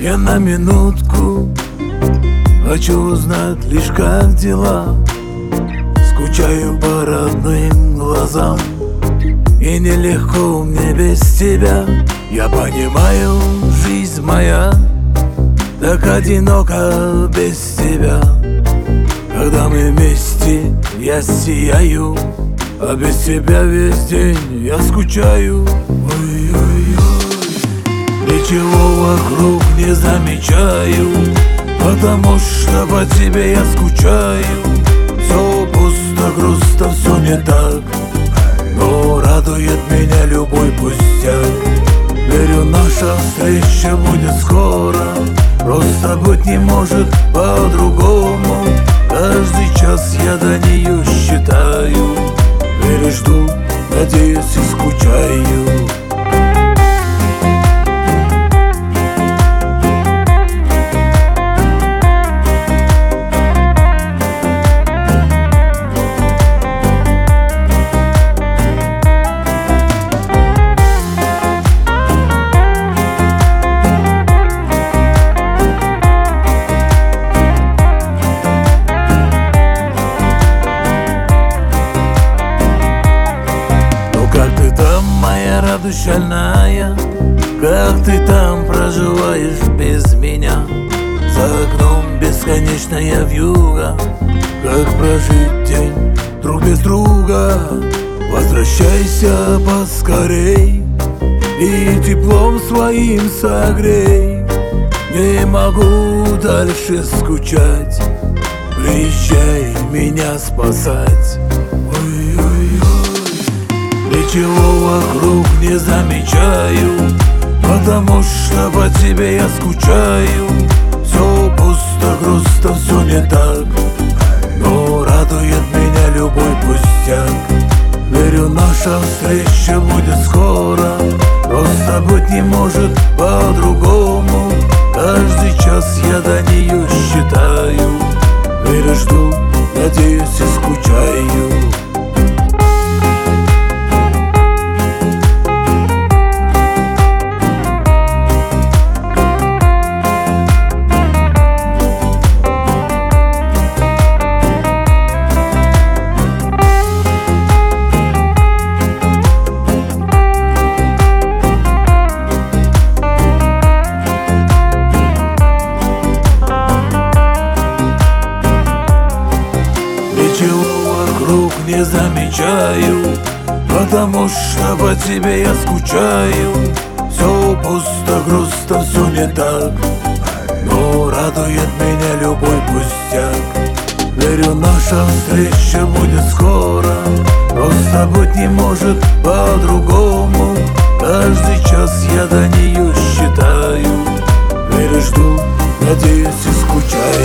Я на минутку хочу узнать лишь как дела. Скучаю по родным глазам, и нелегко мне без тебя. Я понимаю, жизнь моя так одинока без тебя. Когда мы вместе, я сияю, а без тебя весь день я скучаю. Ой-ой-ой, ничего вокруг не замечаю, потому что по тебе я скучаю. Все пусто, грустно, все не так, но радует меня любой пустяк. Верю, наша встреча будет скоро, просто быть не может по-другому. Каждый час я до нее считаю, верю, жду, надеюсь и скучаю. Радость шальная, как ты там проживаешь без меня? За окном бесконечная вьюга, как прожить день друг без друга? Возвращайся поскорей и теплом своим согрей. Не могу дальше скучать, приезжай меня спасать. Ничего вокруг не замечаю, потому что по тебе я скучаю. Все пусто, грустно, все не так, но радует меня любой пустяк. Верю, наша встреча будет скоро, просто быть не может по-другому. Каждый час я до нее считаю, верю, жду, надеюсь и скучаю. Ничего вокруг не замечаю, потому что по тебе я скучаю. Все пусто, грустно, все не так, но радует меня любой пустяк. Верю, наша встреча будет скоро, просто быть не может по-другому. Каждый час я до нее считаю, верю, жду, надеюсь и скучаю.